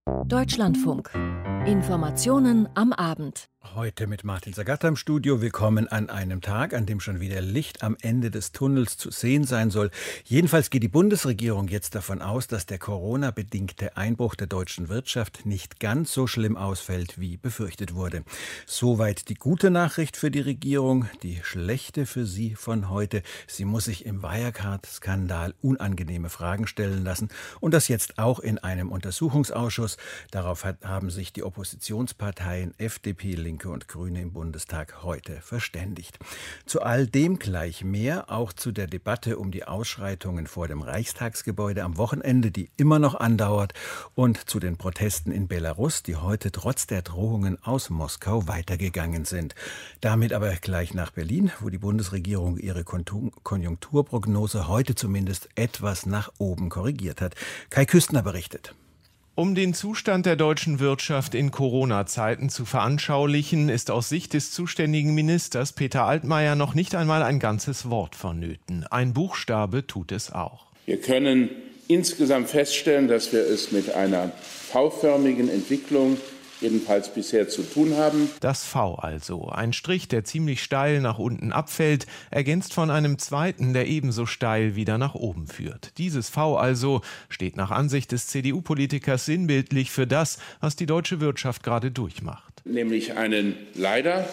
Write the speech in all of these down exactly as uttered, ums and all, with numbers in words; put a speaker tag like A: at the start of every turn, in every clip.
A: Deutschlandfunk. Informationen am Abend.
B: Heute mit Martin Sagatta im Studio. Willkommen an einem Tag, an dem schon wieder Licht am Ende des Tunnels zu sehen sein soll. Jedenfalls geht die Bundesregierung jetzt davon aus, dass der Corona-bedingte Einbruch der deutschen Wirtschaft nicht ganz so schlimm ausfällt, wie befürchtet wurde. Soweit die gute Nachricht für die Regierung. Die schlechte für sie von heute: Sie muss sich im Wirecard-Skandal unangenehme Fragen stellen lassen. Und das jetzt auch in einem Untersuchungsausschuss. Darauf hat, haben sich die Oppositionsparteien F D P, Linke und Grüne im Bundestag heute verständigt. Zu all dem gleich mehr, auch zu der Debatte um die Ausschreitungen vor dem Reichstagsgebäude am Wochenende, die immer noch andauert, und zu den Protesten in Belarus, die heute trotz der Drohungen aus Moskau weitergegangen sind. Damit aber gleich nach Berlin, wo die Bundesregierung ihre Konjunkturprognose heute zumindest etwas nach oben korrigiert hat. Kai Küstner berichtet.
C: Um den Zustand der deutschen Wirtschaft in Corona-Zeiten zu veranschaulichen, ist aus Sicht des zuständigen Ministers Peter Altmaier noch nicht einmal ein ganzes Wort vonnöten. Ein Buchstabe tut es auch.
D: Wir können insgesamt feststellen, dass wir es mit einer V-förmigen Entwicklung jedenfalls bisher zu tun haben.
C: Das V also, ein Strich, der ziemlich steil nach unten abfällt, ergänzt von einem zweiten, der ebenso steil wieder nach oben führt. Dieses V also steht nach Ansicht des C D U-Politikers sinnbildlich für das, was die deutsche Wirtschaft gerade durchmacht.
D: Nämlich einen leider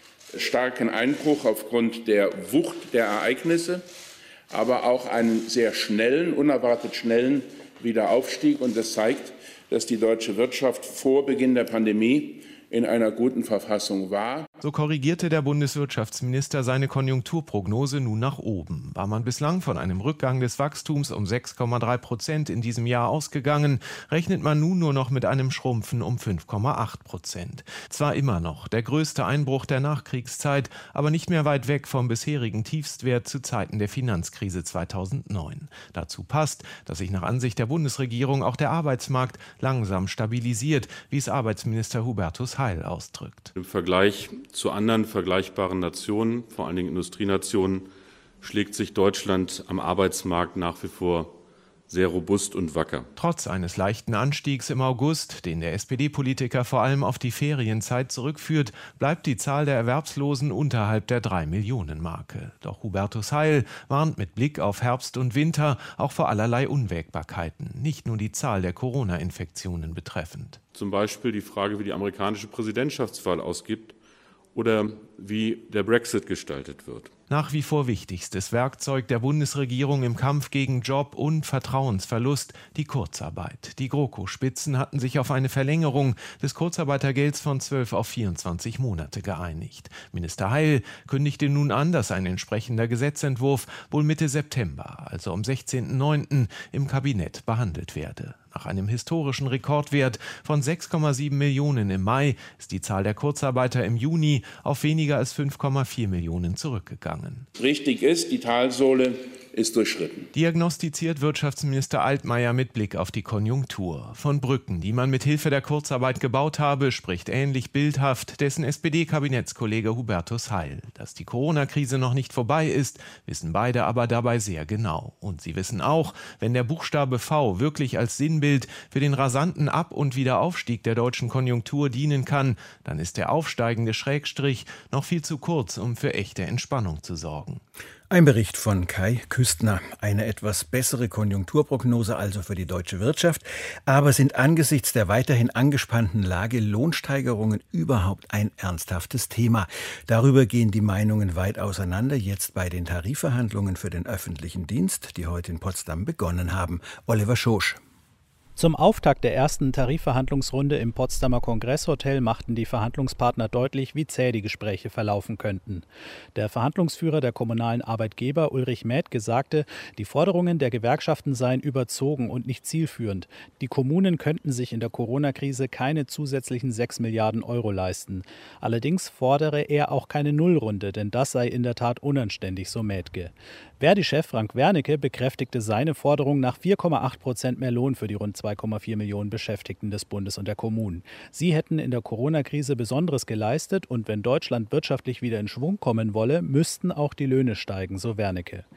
D: starken Einbruch aufgrund der Wucht der Ereignisse, aber auch einen sehr schnellen, unerwartet schnellen Wiederaufstieg. Und das zeigt, dass die deutsche Wirtschaft vor Beginn der Pandemie in einer guten Verfassung war.
C: So korrigierte der Bundeswirtschaftsminister seine Konjunkturprognose nun nach oben. War man bislang von einem Rückgang des Wachstums um sechs Komma drei Prozent in diesem Jahr ausgegangen, rechnet man nun nur noch mit einem Schrumpfen um fünf Komma acht Prozent. Zwar immer noch der größte Einbruch der Nachkriegszeit, aber nicht mehr weit weg vom bisherigen Tiefstwert zu Zeiten der Finanzkrise zweitausendneun. Dazu passt, dass sich nach Ansicht der Bundesregierung auch der Arbeitsmarkt langsam stabilisiert, wie es Arbeitsminister Hubertus Heil ausdrückt.
E: Im Vergleich zu anderen vergleichbaren Nationen, vor allen Dingen Industrienationen, schlägt sich Deutschland am Arbeitsmarkt nach wie vor sehr robust und wacker.
C: Trotz eines leichten Anstiegs im August, den der S P D-Politiker vor allem auf die Ferienzeit zurückführt, bleibt die Zahl der Erwerbslosen unterhalb der drei Millionen Marke. Doch Hubertus Heil warnt mit Blick auf Herbst und Winter auch vor allerlei Unwägbarkeiten, nicht nur die Zahl der Corona-Infektionen betreffend.
E: Zum Beispiel die Frage, wie die amerikanische Präsidentschaftswahl ausgibt oder wie der Brexit gestaltet wird.
C: Nach wie vor wichtigstes Werkzeug der Bundesregierung im Kampf gegen Job- und Vertrauensverlust, die Kurzarbeit. Die GroKo-Spitzen hatten sich auf eine Verlängerung des Kurzarbeitergelds von zwölf auf vierundzwanzig Monate geeinigt. Minister Heil kündigte nun an, dass ein entsprechender Gesetzentwurf wohl Mitte September, also am sechzehnten neunten im Kabinett behandelt werde. Nach einem historischen Rekordwert von sechs Komma sieben Millionen im Mai ist die Zahl der Kurzarbeiter im Juni auf weniger als fünf Komma vier Millionen zurückgegangen.
D: Richtig ist, die Talsohle ist durchschritten.
C: Diagnostiziert Wirtschaftsminister Altmaier mit Blick auf die Konjunktur. Von Brücken, die man mit Hilfe der Kurzarbeit gebaut habe, spricht ähnlich bildhaft dessen S P D-Kabinettskollege Hubertus Heil. Dass die Corona-Krise noch nicht vorbei ist, wissen beide aber dabei sehr genau. Und sie wissen auch, wenn der Buchstabe V wirklich als Sinnbild für den rasanten Ab- und Wiederaufstieg der deutschen Konjunktur dienen kann, dann ist der aufsteigende Schrägstrich noch viel zu kurz, um für echte Entspannung zu sorgen.
B: Ein Bericht von Kai Küstner. Eine etwas bessere Konjunkturprognose also für die deutsche Wirtschaft. Aber sind angesichts der weiterhin angespannten Lage Lohnsteigerungen überhaupt ein ernsthaftes Thema? Darüber gehen die Meinungen weit auseinander, jetzt bei den Tarifverhandlungen für den öffentlichen Dienst, die heute in Potsdam begonnen haben. Oliver Schosch.
F: Zum Auftakt der ersten Tarifverhandlungsrunde im Potsdamer Kongresshotel machten die Verhandlungspartner deutlich, wie zäh die Gespräche verlaufen könnten. Der Verhandlungsführer der kommunalen Arbeitgeber Ulrich Mädke sagte, die Forderungen der Gewerkschaften seien überzogen und nicht zielführend. Die Kommunen könnten sich in der Corona-Krise keine zusätzlichen sechs Milliarden Euro leisten. Allerdings fordere er auch keine Nullrunde, denn das sei in der Tat unanständig, so Mädke. Verdi-Chef Frank Wernicke bekräftigte seine Forderung nach vier Komma acht Prozent mehr Lohn für die rund zwei Komma vier Millionen Beschäftigten des Bundes und der Kommunen. Sie hätten in der Corona-Krise Besonderes geleistet und wenn Deutschland wirtschaftlich wieder in Schwung kommen wolle, müssten auch die Löhne steigen, so Wernicke.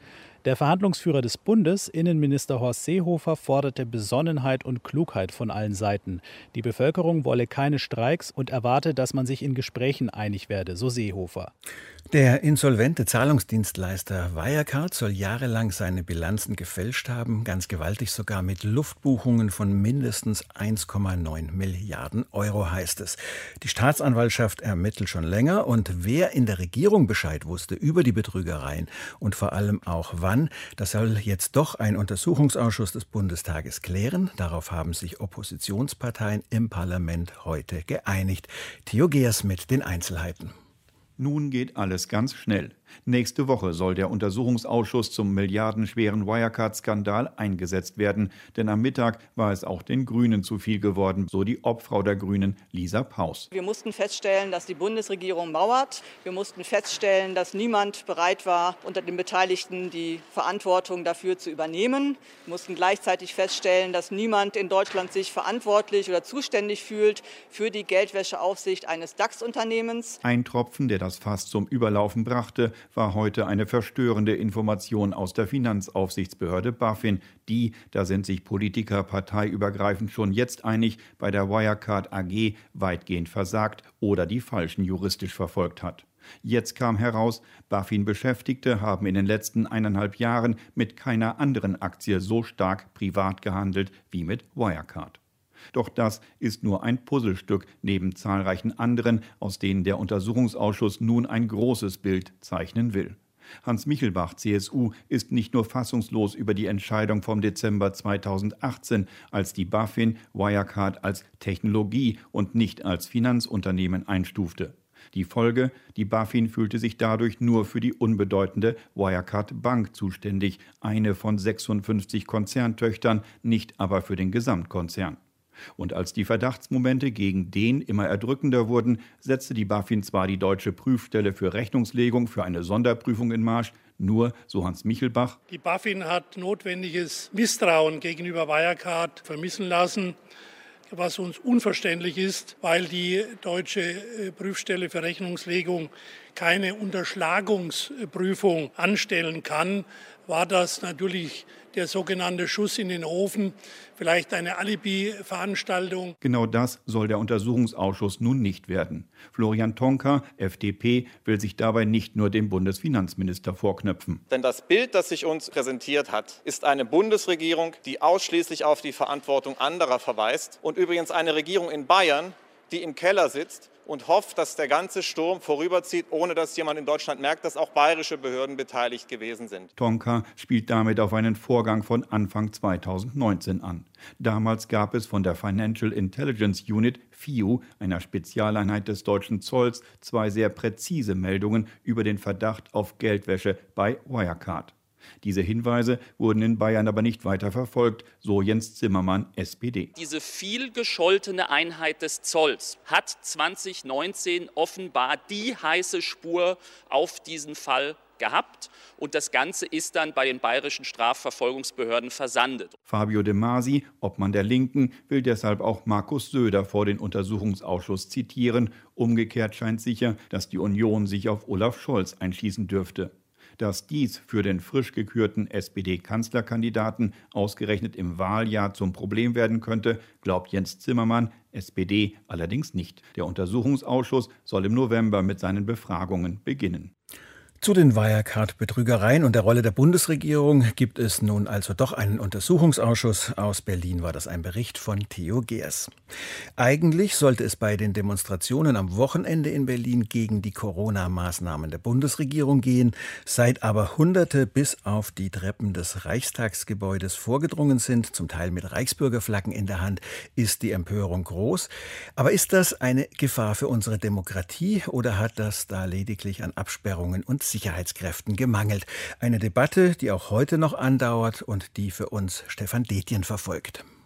F: Der Verhandlungsführer des Bundes, Innenminister Horst Seehofer, forderte Besonnenheit und Klugheit von allen Seiten. Die Bevölkerung wolle keine Streiks und erwarte, dass man sich in Gesprächen einig werde, so Seehofer.
B: Der insolvente Zahlungsdienstleister Wirecard soll jahrelang seine Bilanzen gefälscht haben, ganz gewaltig sogar mit Luftbuchungen von mindestens eins Komma neun Milliarden Euro, heißt es. Die Staatsanwaltschaft ermittelt schon länger und wer in der Regierung Bescheid wusste über die Betrügereien und vor allem auch wann, das soll jetzt doch ein Untersuchungsausschuss des Bundestages klären. Darauf haben sich Oppositionsparteien im Parlament heute geeinigt. Theo Geers mit den Einzelheiten.
G: Nun geht alles ganz schnell. Nächste Woche soll der Untersuchungsausschuss zum milliardenschweren Wirecard-Skandal eingesetzt werden. Denn am Mittag war es auch den Grünen zu viel geworden, so die Obfrau der Grünen, Lisa Paus.
H: Wir mussten feststellen, dass die Bundesregierung mauert. Wir mussten feststellen, dass niemand bereit war, unter den Beteiligten die Verantwortung dafür zu übernehmen. Wir mussten gleichzeitig feststellen, dass niemand in Deutschland sich verantwortlich oder zuständig fühlt für die Geldwäscheaufsicht eines DAX-Unternehmens.
G: Ein Tropfen, der das Fass zum Überlaufen brachte, war heute eine verstörende Information aus der Finanzaufsichtsbehörde BaFin. Die, da sind sich Politiker parteiübergreifend schon jetzt einig, bei der Wirecard A G weitgehend versagt oder die Falschen juristisch verfolgt hat. Jetzt kam heraus, BaFin-Beschäftigte haben in den letzten eineinhalb Jahren mit keiner anderen Aktie so stark privat gehandelt wie mit Wirecard. Doch das ist nur ein Puzzlestück neben zahlreichen anderen, aus denen der Untersuchungsausschuss nun ein großes Bild zeichnen will. Hans Michelbach, C S U, ist nicht nur fassungslos über die Entscheidung vom Dezember zweitausendachtzehn, als die BaFin Wirecard als Technologie und nicht als Finanzunternehmen einstufte. Die Folge: Die BaFin fühlte sich dadurch nur für die unbedeutende Wirecard Bank zuständig, eine von sechsundfünfzig Konzerntöchtern, nicht aber für den Gesamtkonzern. Und als die Verdachtsmomente gegen den immer erdrückender wurden, setzte die BaFin zwar die Deutsche Prüfstelle für Rechnungslegung für eine Sonderprüfung in Marsch, nur, so Hans Michelbach:
I: Die BaFin hat notwendiges Misstrauen gegenüber Wirecard vermissen lassen, was uns unverständlich ist, weil die Deutsche Prüfstelle für Rechnungslegung keine Unterschlagungsprüfung anstellen kann, war das natürlich der sogenannte Schuss in den Ofen, vielleicht eine Alibi-Veranstaltung.
G: Genau das soll der Untersuchungsausschuss nun nicht werden. Florian Tonka, F D P, will sich dabei nicht nur dem Bundesfinanzminister vorknöpfen.
J: Denn das Bild, das sich uns präsentiert hat, ist eine Bundesregierung, die ausschließlich auf die Verantwortung anderer verweist. Und übrigens eine Regierung in Bayern, die im Keller sitzt und hofft, dass der ganze Sturm vorüberzieht, ohne dass jemand in Deutschland merkt, dass auch bayerische Behörden beteiligt gewesen sind.
G: Tonka spielt damit auf einen Vorgang von Anfang zweitausendneunzehn an. Damals gab es von der Financial Intelligence Unit, F I U, einer Spezialeinheit des deutschen Zolls, zwei sehr präzise Meldungen über den Verdacht auf Geldwäsche bei Wirecard. Diese Hinweise wurden in Bayern aber nicht weiter verfolgt, so Jens Zimmermann, S P D.
K: Diese viel gescholtene Einheit des Zolls hat zwanzig neunzehn offenbar die heiße Spur auf diesen Fall gehabt und das Ganze ist dann bei den bayerischen Strafverfolgungsbehörden versandet.
G: Fabio De Masi, Obmann der Linken, will deshalb auch Markus Söder vor den Untersuchungsausschuss zitieren. Umgekehrt scheint sicher, dass die Union sich auf Olaf Scholz einschießen dürfte. Dass dies für den frisch gekürten S P D-Kanzlerkandidaten ausgerechnet im Wahljahr zum Problem werden könnte, glaubt Jens Zimmermann, S P D, allerdings nicht. Der Untersuchungsausschuss soll im November mit seinen Befragungen beginnen.
B: Zu den Wirecard-Betrügereien und der Rolle der Bundesregierung gibt es nun also doch einen Untersuchungsausschuss. Aus Berlin war das ein Bericht von Theo Geers. Eigentlich sollte es bei den Demonstrationen am Wochenende in Berlin gegen die Corona-Maßnahmen der Bundesregierung gehen. Seit aber Hunderte bis auf die Treppen des Reichstagsgebäudes vorgedrungen sind, zum Teil mit Reichsbürgerflaggen in der Hand, ist die Empörung groß. Aber ist das eine Gefahr für unsere Demokratie oder hat das da lediglich an Absperrungen und Sicherheitskräften gemangelt? Eine Debatte, die auch heute noch andauert und die für uns Stefan Detjen verfolgt.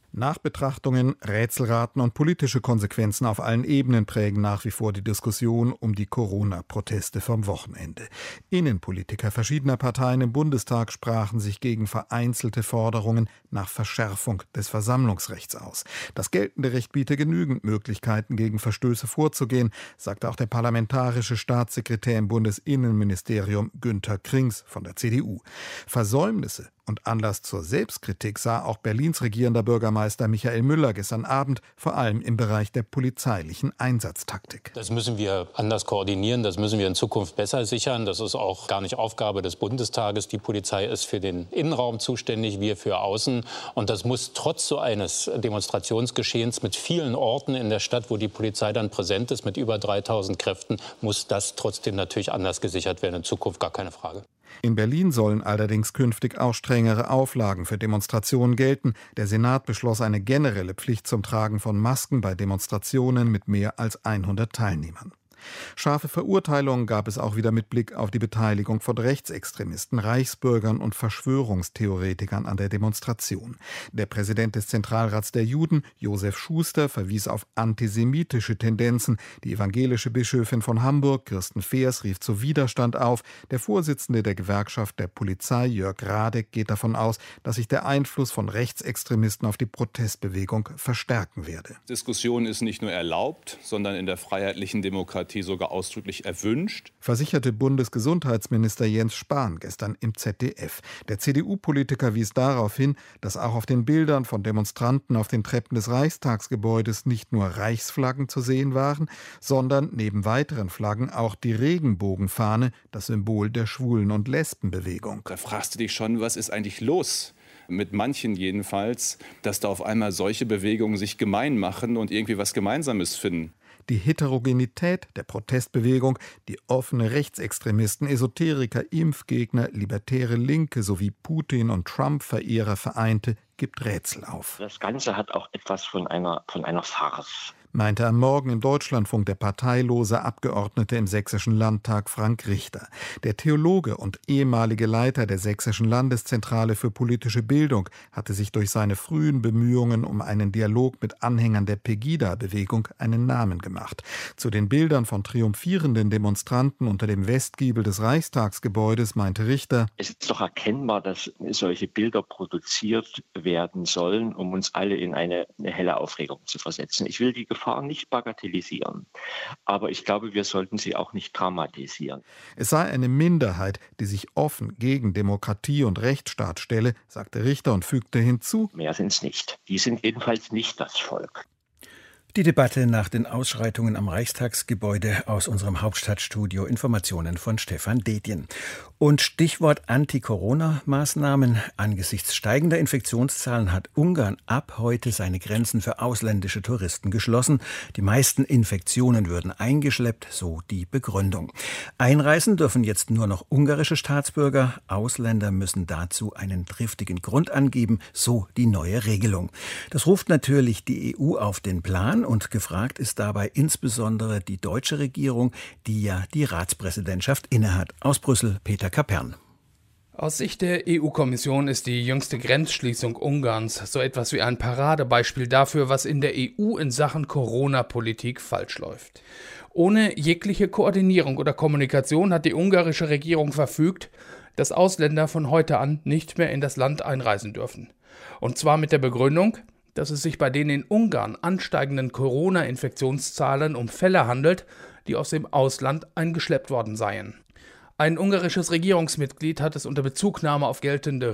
L: Nachbetrachtungen, Rätselraten und politische Konsequenzen auf allen Ebenen prägen nach wie vor die Diskussion um die Corona-Proteste vom Wochenende. Innenpolitiker verschiedener Parteien im Bundestag sprachen sich gegen vereinzelte Forderungen nach Verschärfung des Versammlungsrechts aus. Das geltende Recht biete genügend Möglichkeiten, gegen Verstöße vorzugehen, sagte auch der parlamentarische Staatssekretär im Bundesinnenministerium Günther Krings von der C D U. Versäumnisse und Anlass zur Selbstkritik sah auch Berlins regierender Bürgermeister Michael Müller gestern Abend, vor allem im Bereich der polizeilichen Einsatztaktik.
M: Das müssen wir anders koordinieren, das müssen wir in Zukunft besser sichern. Das ist auch gar nicht Aufgabe des Bundestages. Die Polizei ist für den Innenraum zuständig, wir für außen. Und das muss trotz so eines Demonstrationsgeschehens mit vielen Orten in der Stadt, wo die Polizei dann präsent ist, mit über dreitausend Kräften, muss das trotzdem natürlich anders gesichert werden. In Zukunft gar keine Frage.
L: In Berlin sollen allerdings künftig auch strengere Auflagen für Demonstrationen gelten. Der Senat beschloss eine generelle Pflicht zum Tragen von Masken bei Demonstrationen mit mehr als hundert Teilnehmern. Scharfe Verurteilungen gab es auch wieder mit Blick auf die Beteiligung von Rechtsextremisten, Reichsbürgern und Verschwörungstheoretikern an der Demonstration. Der Präsident des Zentralrats der Juden, Josef Schuster, verwies auf antisemitische Tendenzen. Die evangelische Bischöfin von Hamburg, Kirsten Feers, rief zu Widerstand auf. Der Vorsitzende der Gewerkschaft der Polizei, Jörg Radek, geht davon aus, dass sich der Einfluss von Rechtsextremisten auf die Protestbewegung verstärken werde.
N: Diskussion ist nicht nur erlaubt, sondern in der freiheitlichen Demokratie sogar ausdrücklich erwünscht,
L: versicherte Bundesgesundheitsminister Jens Spahn gestern im Z D F. Der C D U-Politiker wies darauf hin, dass auch auf den Bildern von Demonstranten auf den Treppen des Reichstagsgebäudes nicht nur Reichsflaggen zu sehen waren, sondern neben weiteren Flaggen auch die Regenbogenfahne, das Symbol der Schwulen- und Lesbenbewegung.
N: Da fragst du dich schon, was ist eigentlich los? Mit manchen jedenfalls, dass da auf einmal solche Bewegungen sich gemein machen und irgendwie was Gemeinsames finden.
L: Die Heterogenität der Protestbewegung, die offene Rechtsextremisten, Esoteriker, Impfgegner, libertäre Linke sowie Putin- und Trump-Verehrer vereinte, gibt Rätsel auf.
O: Das Ganze hat auch etwas von einer, von einer Farce.
L: Meinte am Morgen im Deutschlandfunk der parteilose Abgeordnete im Sächsischen Landtag Frank Richter. Der Theologe und ehemalige Leiter der Sächsischen Landeszentrale für politische Bildung hatte sich durch seine frühen Bemühungen um einen Dialog mit Anhängern der Pegida-Bewegung einen Namen gemacht. Zu den Bildern von triumphierenden Demonstranten unter dem Westgiebel des Reichstagsgebäudes meinte Richter:
O: Es ist doch erkennbar, dass solche Bilder produziert werden sollen, um uns alle in eine, eine helle Aufregung zu versetzen. Ich will die Gefahr nicht bagatellisieren. Aber ich glaube, wir sollten sie auch nicht dramatisieren.
L: Es sei eine Minderheit, die sich offen gegen Demokratie und Rechtsstaat stelle, sagte Richter und fügte hinzu:
O: Mehr sind es nicht. Die sind jedenfalls nicht das Volk.
B: Die Debatte nach den Ausschreitungen am Reichstagsgebäude aus unserem Hauptstadtstudio. Informationen von Stefan Detjen. Und Stichwort Anti-Corona-Maßnahmen. Angesichts steigender Infektionszahlen hat Ungarn ab heute seine Grenzen für ausländische Touristen geschlossen. Die meisten Infektionen würden eingeschleppt, so die Begründung. Einreisen dürfen jetzt nur noch ungarische Staatsbürger. Ausländer müssen dazu einen triftigen Grund angeben, so die neue Regelung. Das ruft natürlich die E U auf den Plan. Und gefragt ist dabei insbesondere die deutsche Regierung, die ja die Ratspräsidentschaft innehat. Aus Brüssel, Peter Kapern.
P: Aus Sicht der E U-Kommission ist die jüngste Grenzschließung Ungarns so etwas wie ein Paradebeispiel dafür, was in der E U in Sachen Corona-Politik falsch läuft. Ohne jegliche Koordinierung oder Kommunikation hat die ungarische Regierung verfügt, dass Ausländer von heute an nicht mehr in das Land einreisen dürfen. Und zwar mit der Begründung, dass es sich bei den in Ungarn ansteigenden Corona-Infektionszahlen um Fälle handelt, die aus dem Ausland eingeschleppt worden seien. Ein ungarisches Regierungsmitglied hat es unter Bezugnahme auf geltende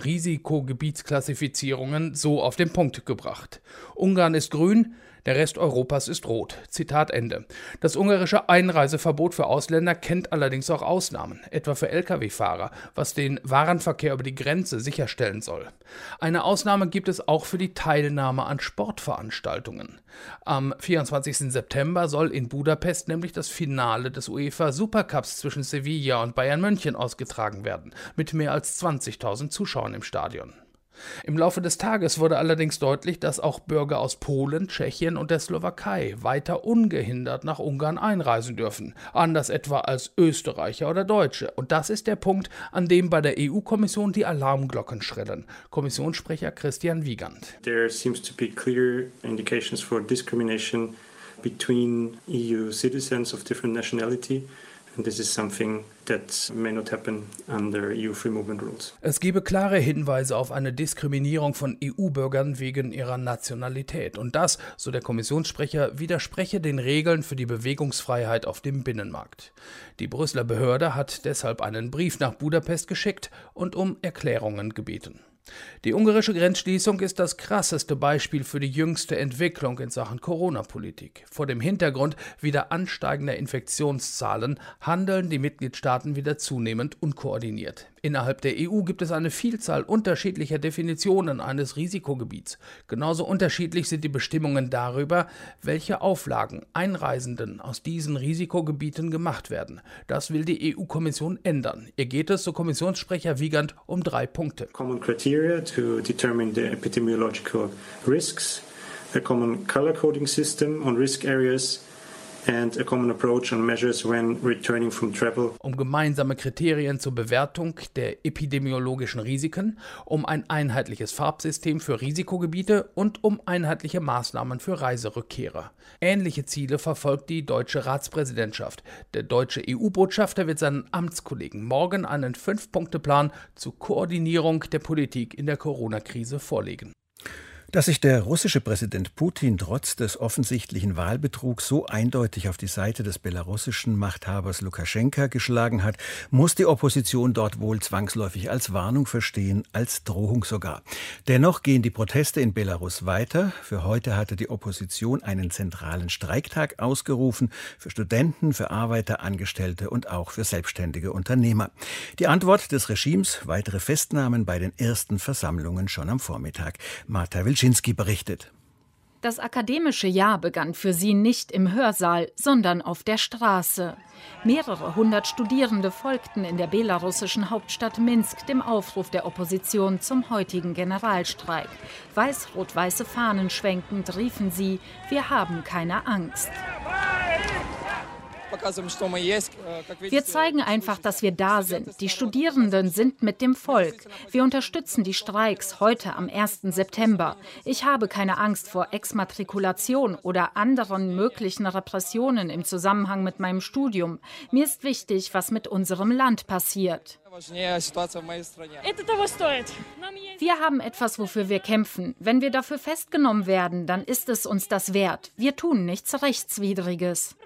P: Risikogebietsklassifizierungen so auf den Punkt gebracht. Ungarn ist grün, der Rest Europas ist rot. Zitat Ende. Das ungarische Einreiseverbot für Ausländer kennt allerdings auch Ausnahmen, etwa für L K W-Fahrer, was den Warenverkehr über die Grenze sicherstellen soll. Eine Ausnahme gibt es auch für die Teilnahme an Sportveranstaltungen. Am vierundzwanzigsten September soll in Budapest nämlich das Finale des UEFA Supercups zwischen Sevilla und Bayern München ausgetragen werden, mit mehr als zwanzigtausend Zuschauern im Stadion. Im Laufe des Tages wurde allerdings deutlich, dass auch Bürger aus Polen, Tschechien und der Slowakei weiter ungehindert nach Ungarn einreisen dürfen, anders etwa als Österreicher oder Deutsche. Und das ist der Punkt, an dem bei der E U-Kommission die Alarmglocken schrillen. Kommissionssprecher Christian Wiegand.
Q: There seems to be clear indications for discrimination between E U citizens of different nationality. And this is something that may not happen under E U Free Movement Rules.
P: Es gebe klare Hinweise auf eine Diskriminierung von E U-Bürgern wegen ihrer Nationalität. Und das, so der Kommissionssprecher, widerspreche den Regeln für die Bewegungsfreiheit auf dem Binnenmarkt. Die Brüsseler Behörde hat deshalb einen Brief nach Budapest geschickt und um Erklärungen gebeten. Die ungarische Grenzschließung ist das krasseste Beispiel für die jüngste Entwicklung in Sachen Corona-Politik. Vor dem Hintergrund wieder ansteigender Infektionszahlen handeln die Mitgliedstaaten wieder zunehmend unkoordiniert. Innerhalb der E U gibt es eine Vielzahl unterschiedlicher Definitionen eines Risikogebiets. Genauso unterschiedlich sind die Bestimmungen darüber, welche Auflagen Einreisenden aus diesen Risikogebieten gemacht werden. Das will die E U-Kommission ändern. Ihr geht es, so Kommissionssprecher Wiegand, um drei Punkte.
Q: Common criteria to determine the epidemiological risks, a common color coding system on risk areas, and a common approach on measures when returning from travel.
P: Um gemeinsame Kriterien zur Bewertung der epidemiologischen Risiken, um ein einheitliches Farbsystem für Risikogebiete und um einheitliche Maßnahmen für Reiserückkehrer. Ähnliche Ziele verfolgt die deutsche Ratspräsidentschaft. Der deutsche E U-Botschafter wird seinen Amtskollegen morgen einen Fünf-Punkte-Plan zur Koordinierung der Politik in der Corona-Krise vorlegen.
B: Dass sich der russische Präsident Putin trotz des offensichtlichen Wahlbetrugs so eindeutig auf die Seite des belarussischen Machthabers Lukaschenka geschlagen hat, muss die Opposition dort wohl zwangsläufig als Warnung verstehen, als Drohung sogar. Dennoch gehen die Proteste in Belarus weiter. Für heute hatte die Opposition einen zentralen Streiktag ausgerufen, für Studenten, für Arbeiter, Angestellte und auch für selbstständige Unternehmer. Die Antwort des Regimes: weitere Festnahmen bei den ersten Versammlungen schon am Vormittag. Marta Wilczynski berichtet.
R: Das akademische Jahr begann für sie nicht im Hörsaal, sondern auf der Straße. Mehrere hundert Studierende folgten in der belarussischen Hauptstadt Minsk dem Aufruf der Opposition zum heutigen Generalstreik. Weiß-rot-weiße Fahnen schwenkend riefen sie: Wir haben keine Angst. Wir zeigen einfach, dass wir da sind. Die Studierenden sind mit dem Volk. Wir unterstützen die Streiks heute am ersten September. Ich habe keine Angst vor Exmatrikulation oder anderen möglichen Repressionen im Zusammenhang mit meinem Studium. Mir ist wichtig, was mit unserem Land passiert. Wir haben etwas, wofür wir kämpfen. Wenn wir dafür festgenommen werden, dann ist es uns das wert. Wir tun nichts Rechtswidriges.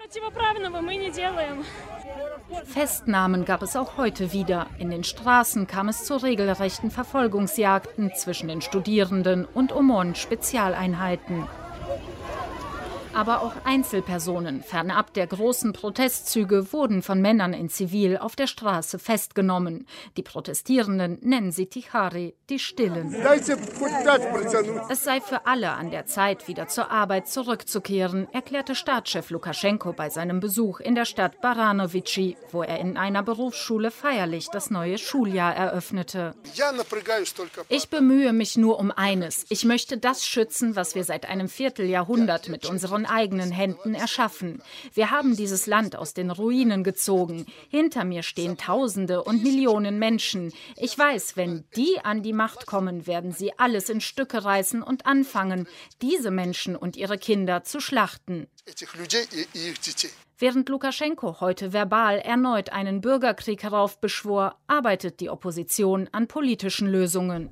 R: Festnahmen gab es auch heute wieder. In den Straßen kam es zu regelrechten Verfolgungsjagden zwischen den Studierenden und O M O N-Spezialeinheiten. Aber auch Einzelpersonen fernab der großen Protestzüge wurden von Männern in Zivil auf der Straße festgenommen. Die Protestierenden nennen sie Tichari, die Stillen. Es sei für alle an der Zeit, wieder zur Arbeit zurückzukehren, erklärte Staatschef Lukaschenko bei seinem Besuch in der Stadt Baranovichi, wo er in einer Berufsschule feierlich das neue Schuljahr eröffnete. Ich bemühe mich nur um eines. Ich möchte das schützen, was wir seit einem Vierteljahrhundert mit unseren eigenen Händen erschaffen. Wir haben dieses Land aus den Ruinen gezogen. Hinter mir stehen Tausende und Millionen Menschen. Ich weiß, wenn die an die Macht kommen, werden sie alles in Stücke reißen und anfangen, diese Menschen und ihre Kinder zu schlachten. Während Lukaschenko heute verbal erneut einen Bürgerkrieg heraufbeschwor, arbeitet die Opposition an politischen Lösungen.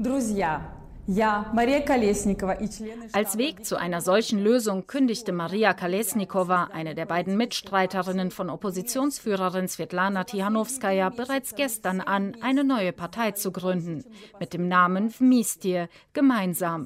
R: Als Weg zu einer solchen Lösung kündigte Maria Kolesnikova, eine der beiden Mitstreiterinnen von Oppositionsführerin Svetlana Tihanovskaja, bereits gestern an, eine neue Partei zu gründen, mit dem Namen Vmestie, gemeinsam.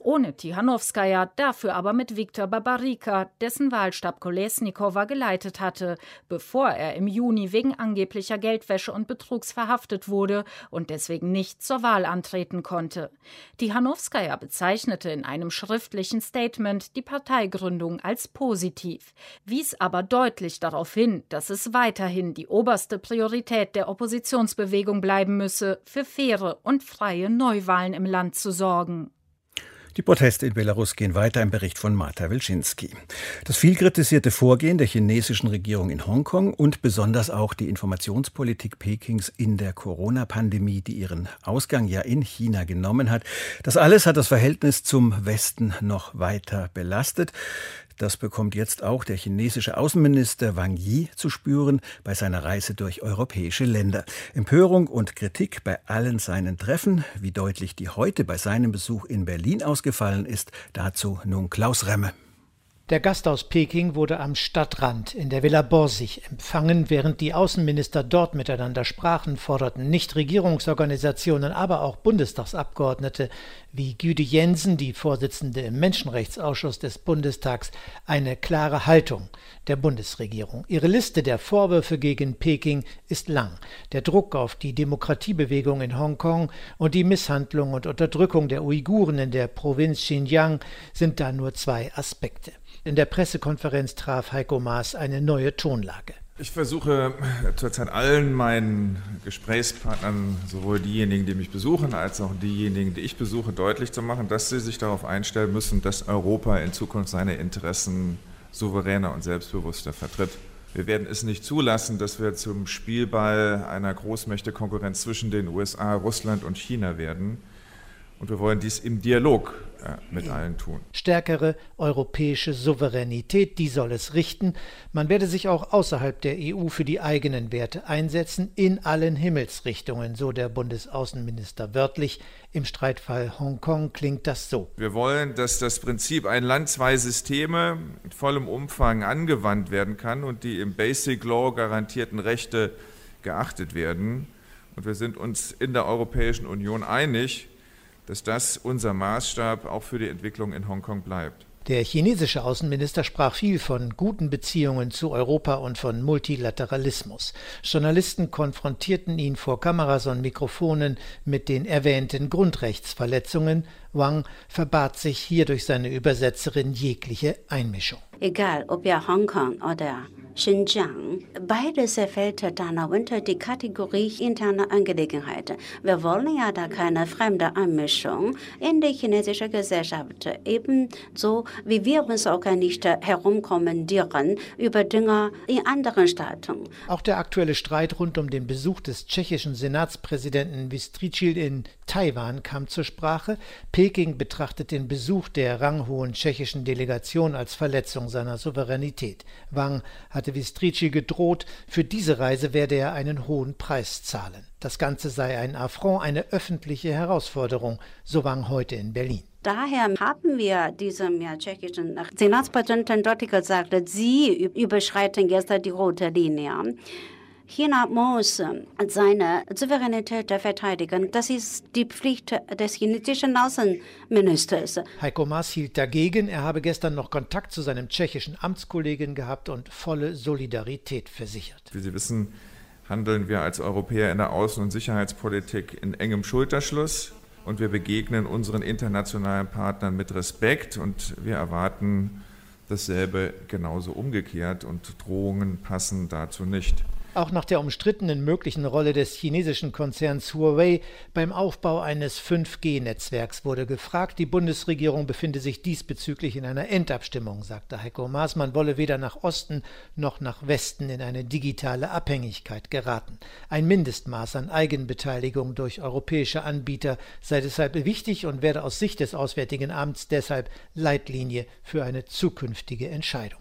R: Ohne Tichanowskaja, dafür aber mit Viktor Babarika, dessen Wahlstab Kolesnikova geleitet hatte, bevor er im Juni wegen angeblicher Geldwäsche und Betrugs verhaftet wurde und deswegen nicht zur Wahl antreten konnte. Tichanowskaja bezeichnete in einem schriftlichen Statement die Parteigründung als positiv, wies aber deutlich darauf hin, dass es weiterhin die oberste Priorität der Oppositionsbewegung bleiben müsse, für faire und freie Neuwahlen im Land zu sorgen.
B: Die Proteste in Belarus gehen weiter, im Bericht von Marta Wilczynski. Das viel kritisierte Vorgehen der chinesischen Regierung in Hongkong und besonders auch die Informationspolitik Pekings in der Corona-Pandemie, die ihren Ausgang ja in China genommen hat, das alles hat das Verhältnis zum Westen noch weiter belastet. Das bekommt jetzt auch der chinesische Außenminister Wang Yi zu spüren bei seiner Reise durch europäische Länder. Empörung und Kritik bei allen seinen Treffen. Wie deutlich die heute bei seinem Besuch in Berlin ausgefallen ist, dazu nun Klaus Remme.
S: Der Gast aus Peking wurde am Stadtrand in der Villa Borsig empfangen. Während die Außenminister dort miteinander sprachen, forderten Nichtregierungsorganisationen, aber auch Bundestagsabgeordnete wie Gyude Jensen, die Vorsitzende im Menschenrechtsausschuss des Bundestags, eine klare Haltung der Bundesregierung. Ihre Liste der Vorwürfe gegen Peking ist lang. Der Druck auf die Demokratiebewegung in Hongkong und die Misshandlung und Unterdrückung der Uiguren in der Provinz Xinjiang sind da nur zwei Aspekte. In der Pressekonferenz traf Heiko Maas eine neue Tonlage.
T: Ich versuche zurzeit allen meinen Gesprächspartnern, sowohl diejenigen, die mich besuchen, als auch diejenigen, die ich besuche, deutlich zu machen, dass sie sich darauf einstellen müssen, dass Europa in Zukunft seine Interessen souveräner und selbstbewusster vertritt. Wir werden es nicht zulassen, dass wir zum Spielball einer Großmächtekonkurrenz zwischen den U S A, Russland und China werden. Und wir wollen dies im Dialog äh, mit allen tun.
S: Stärkere europäische Souveränität, die soll es richten. Man werde sich auch außerhalb der E U für die eigenen Werte einsetzen, in allen Himmelsrichtungen, so der Bundesaußenminister wörtlich. Im Streitfall Hongkong klingt das so.
T: Wir wollen, dass das Prinzip ein Land, zwei Systeme in vollem Umfang angewandt werden kann und die im Basic Law garantierten Rechte geachtet werden. Und wir sind uns in der Europäischen Union einig, dass das unser Maßstab auch für die Entwicklung in Hongkong bleibt.
S: Der chinesische Außenminister sprach viel von guten Beziehungen zu Europa und von Multilateralismus. Journalisten konfrontierten ihn vor Kameras und Mikrofonen mit den erwähnten Grundrechtsverletzungen. Wang verbat sich hier durch seine Übersetzerin jegliche Einmischung.
U: Egal, ob ja Hongkong oder Xinjiang, beides fällt dann unter die Kategorie interne Angelegenheiten. Wir wollen ja da keine fremde Einmischung in die chinesische Gesellschaft, ebenso wie wir uns auch nicht herumkommandieren über Dinge in anderen Staaten.
S: Auch der aktuelle Streit rund um den Besuch des tschechischen Senatspräsidenten Vystrčil in Taiwan kam zur Sprache. Peking betrachtet den Besuch der ranghohen tschechischen Delegation als Verletzung seiner Souveränität. Wang hatte Vystrčil gedroht, für diese Reise werde er einen hohen Preis zahlen. Das Ganze sei ein Affront, eine öffentliche Herausforderung, so Wang heute in Berlin.
U: Daher haben wir diesem ja, tschechischen Senatspräsidenten deutlich gesagt, sie überschreiten jetzt die rote Linie. China muss seine Souveränität verteidigen. Das ist die Pflicht des chinesischen Außenministers.
S: Heiko Maas hielt dagegen. Er habe gestern noch Kontakt zu seinem tschechischen Amtskollegen gehabt und volle Solidarität versichert.
T: Wie Sie wissen, handeln wir als Europäer in der Außen- und Sicherheitspolitik in engem Schulterschluss. Und wir begegnen unseren internationalen Partnern mit Respekt. Und wir erwarten dasselbe genauso umgekehrt. Und Drohungen passen dazu nicht.
S: Auch nach der umstrittenen möglichen Rolle des chinesischen Konzerns Huawei beim Aufbau eines fünf G Netzwerks wurde gefragt. Die Bundesregierung befinde sich diesbezüglich in einer Endabstimmung, sagte Heiko Maas. Man wolle weder nach Osten noch nach Westen in eine digitale Abhängigkeit geraten. Ein Mindestmaß an Eigenbeteiligung durch europäische Anbieter sei deshalb wichtig und werde aus Sicht des Auswärtigen Amts deshalb Leitlinie für eine zukünftige Entscheidung.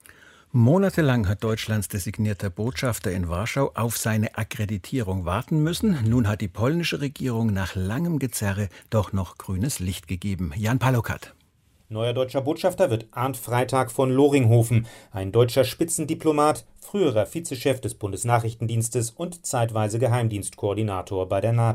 B: Monatelang hat Deutschlands designierter Botschafter in Warschau auf seine Akkreditierung warten müssen. Nun hat die polnische Regierung nach langem Gezerre doch noch grünes Licht gegeben. Jan Palokat.
V: Neuer deutscher Botschafter wird Arndt Freitag von Loringhofen, ein deutscher Spitzendiplomat, früherer Vizechef des Bundesnachrichtendienstes und zeitweise Geheimdienstkoordinator bei der NATO.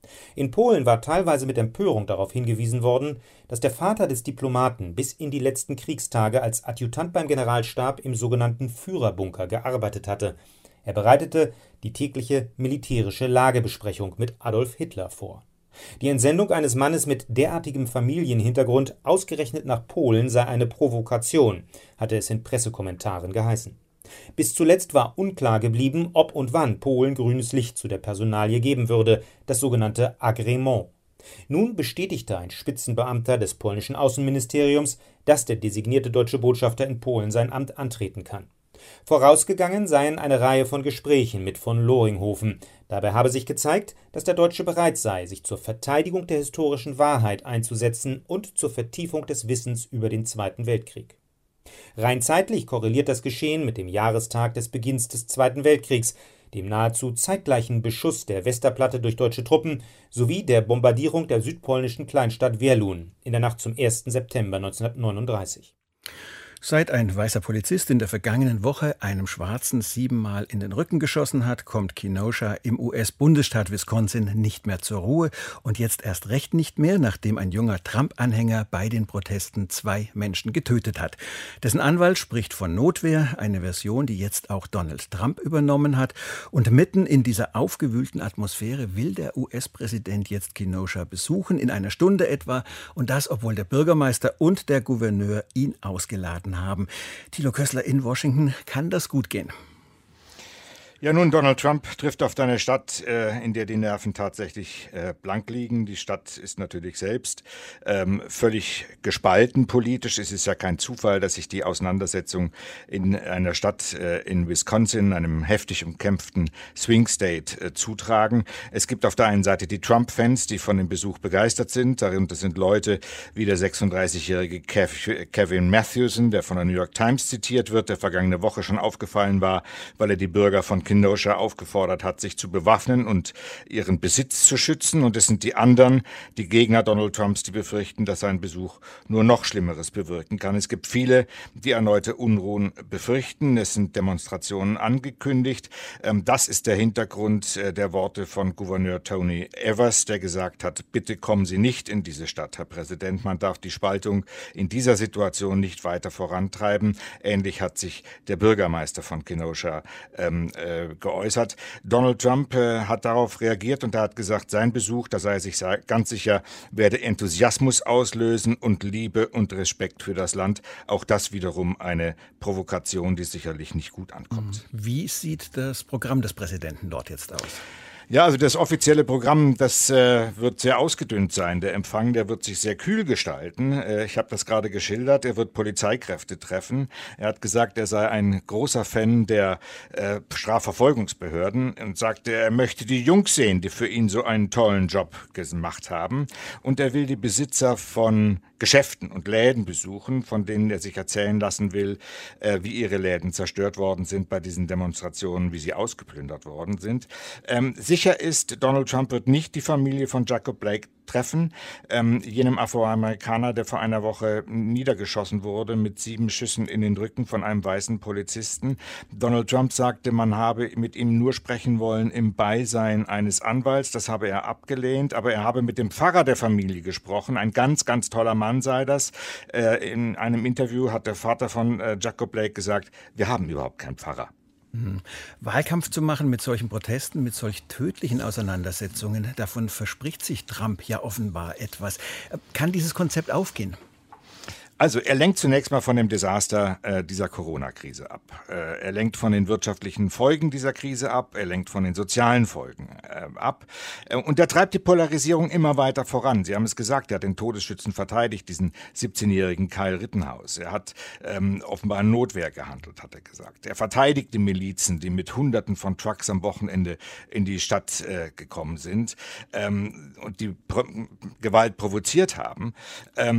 V: In Polen war teilweise mit Empörung darauf hingewiesen worden, dass der Vater des Diplomaten bis in die letzten Kriegstage als Adjutant beim Generalstab im sogenannten Führerbunker gearbeitet hatte. Er bereitete die tägliche militärische Lagebesprechung mit Adolf Hitler vor. Die Entsendung eines Mannes mit derartigem Familienhintergrund ausgerechnet nach Polen sei eine Provokation, hatte es in Pressekommentaren geheißen. Bis zuletzt war unklar geblieben, ob und wann Polen grünes Licht zu der Personalie geben würde, das sogenannte Agrément. Nun bestätigte ein Spitzenbeamter des polnischen Außenministeriums, dass der designierte deutsche Botschafter in Polen sein Amt antreten kann. Vorausgegangen seien eine Reihe von Gesprächen mit von Loringhofen. Dabei habe sich gezeigt, dass der Deutsche bereit sei, sich zur Verteidigung der historischen Wahrheit einzusetzen und zur Vertiefung des Wissens über den Zweiten Weltkrieg. Rein zeitlich korreliert das Geschehen mit dem Jahrestag des Beginns des Zweiten Weltkriegs, dem nahezu zeitgleichen Beschuss der Westerplatte durch deutsche Truppen sowie der Bombardierung der südpolnischen Kleinstadt Wielun in der Nacht zum ersten September neunzehnhundertneununddreißig.
B: Seit ein weißer Polizist in der vergangenen Woche einem Schwarzen siebenmal in den Rücken geschossen hat, kommt Kenosha im U S-Bundesstaat Wisconsin nicht mehr zur Ruhe und jetzt erst recht nicht mehr, nachdem ein junger Trump-Anhänger bei den Protesten zwei Menschen getötet hat. Dessen Anwalt spricht von Notwehr, eine Version, die jetzt auch Donald Trump übernommen hat. Und mitten in dieser aufgewühlten Atmosphäre will der U S-Präsident jetzt Kenosha besuchen, in einer Stunde etwa, und das, obwohl der Bürgermeister und der Gouverneur ihn ausgeladen haben. Thilo Kössler in Washington, kann das gut gehen?
A: Ja, nun, Donald Trump trifft auf eine Stadt, äh, in der die Nerven tatsächlich äh, blank liegen. Die Stadt ist natürlich selbst ähm, völlig gespalten politisch. Es ist ja kein Zufall, dass sich die Auseinandersetzung in einer Stadt äh, in Wisconsin, einem heftig umkämpften Swing State, äh, zutragen. Es gibt auf der einen Seite die Trump-Fans, die von dem Besuch begeistert sind. Darunter sind Leute wie der sechsunddreißigjährige Kev- Kevin Matthewson, der von der New York Times zitiert wird, der vergangene Woche schon aufgefallen war, weil er die Bürger von Kenosha aufgefordert hat, sich zu bewaffnen und ihren Besitz zu schützen. Und es sind die anderen, die Gegner Donald Trumps, die befürchten, dass sein Besuch nur noch Schlimmeres bewirken kann. Es gibt viele, die erneute Unruhen befürchten. Es sind Demonstrationen angekündigt. Das ist der Hintergrund der Worte von Gouverneur Tony Evers, der gesagt hat, bitte kommen Sie nicht in diese Stadt, Herr Präsident. Man darf die Spaltung in dieser Situation nicht weiter vorantreiben. Ähnlich hat sich der Bürgermeister von Kenosha ähm, äh, geäußert. Donald Trump äh, hat darauf reagiert und er hat gesagt, sein Besuch, da sei er sich ganz sicher, werde Enthusiasmus auslösen und Liebe und Respekt für das Land. Auch das wiederum eine Provokation, die sicherlich nicht gut ankommt.
B: Wie sieht das Programm des Präsidenten dort jetzt aus?
A: Ja, also das offizielle Programm, das äh, wird sehr ausgedünnt sein. Der Empfang, der wird sich sehr kühl gestalten. Äh, ich habe das gerade geschildert. Er wird Polizeikräfte treffen. Er hat gesagt, er sei ein großer Fan der äh, Strafverfolgungsbehörden und sagte, er möchte die Jungs sehen, die für ihn so einen tollen Job gemacht haben. Und er will die Besitzer von Geschäften und Läden besuchen, von denen er sich erzählen lassen will, äh, wie ihre Läden zerstört worden sind bei diesen Demonstrationen, wie sie ausgeplündert worden sind. Ähm, sicher ist, Donald Trump wird nicht die Familie von Jacob Blake treffen, ähm, jenem Afroamerikaner, der vor einer Woche niedergeschossen wurde mit sieben Schüssen in den Rücken von einem weißen Polizisten. Donald Trump sagte, man habe mit ihm nur sprechen wollen im Beisein eines Anwalts. Das habe er abgelehnt, aber er habe mit dem Pfarrer der Familie gesprochen. Ein ganz, ganz toller Mann sei das. Äh, in einem Interview hat der Vater von äh, Jacob Blake gesagt, wir haben überhaupt keinen Pfarrer.
B: Hm. Wahlkampf zu machen mit solchen Protesten, mit solch tödlichen Auseinandersetzungen, davon verspricht sich Trump ja offenbar etwas. Kann dieses Konzept aufgehen?
A: Also er lenkt zunächst mal von dem Desaster äh, dieser Corona-Krise ab. Äh, er lenkt von den wirtschaftlichen Folgen dieser Krise ab. Er lenkt von den sozialen Folgen äh, ab. Äh, und er treibt die Polarisierung immer weiter voran. Sie haben es gesagt, er hat den Todesschützen verteidigt, diesen siebzehnjährigen Kyle Rittenhouse. Er hat ähm, offenbar in Notwehr gehandelt, hat er gesagt. Er verteidigt die Milizen, die mit Hunderten von Trucks am Wochenende in die Stadt äh, gekommen sind ähm, und die Pro- Gewalt provoziert haben. Ähm,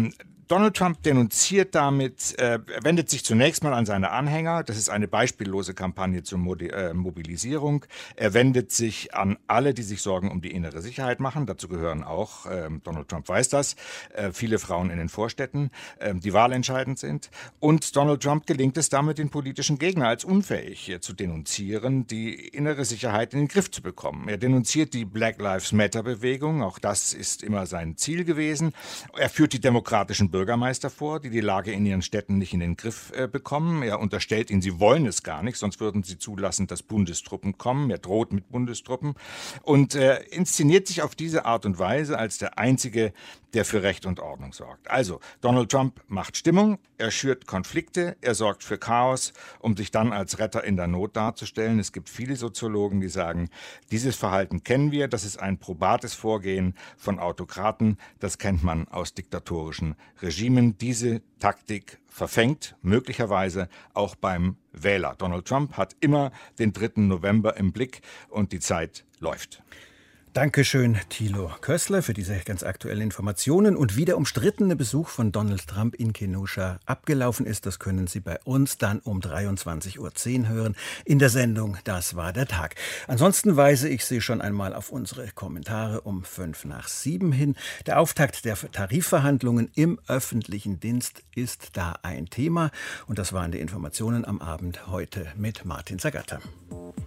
A: Donald Trump denunziert damit, äh, wendet sich zunächst mal an seine Anhänger. Das ist eine beispiellose Kampagne zur Modi- äh, Mobilisierung. Er wendet sich an alle, die sich Sorgen um die innere Sicherheit machen. Dazu gehören auch, äh, Donald Trump weiß das, äh, viele Frauen in den Vorstädten, äh, die wahlentscheidend sind. Und Donald Trump gelingt es damit, den politischen Gegner als unfähig äh, zu denunzieren, die innere Sicherheit in den Griff zu bekommen. Er denunziert die Black Lives Matter-Bewegung. Auch das ist immer sein Ziel gewesen. Er führt die demokratischen Bürgermeister vor, die die Lage in ihren Städten nicht in den Griff äh, bekommen. Er unterstellt ihnen, sie wollen es gar nicht, sonst würden sie zulassen, dass Bundestruppen kommen. Er droht mit Bundestruppen und äh, inszeniert sich auf diese Art und Weise als der Einzige, der für Recht und Ordnung sorgt. Also, Donald Trump macht Stimmung, er schürt Konflikte, er sorgt für Chaos, um sich dann als Retter in der Not darzustellen. Es gibt viele Soziologen, die sagen, dieses Verhalten kennen wir, das ist ein probates Vorgehen von Autokraten, das kennt man aus diktatorischen Regimen. Diese Taktik verfängt möglicherweise auch beim Wähler. Donald Trump hat immer den dritten November im Blick und die Zeit läuft.
B: Dankeschön, Thilo Kössler, für diese ganz aktuellen Informationen. Und wie der umstrittene Besuch von Donald Trump in Kenosha abgelaufen ist, das können Sie bei uns dann um dreiundzwanzig Uhr zehn hören in der Sendung Das war der Tag. Ansonsten weise ich Sie schon einmal auf unsere Kommentare um fünf nach sieben hin. Der Auftakt der Tarifverhandlungen im öffentlichen Dienst ist da ein Thema. Und das waren die Informationen am Abend heute mit Martin Zagatta.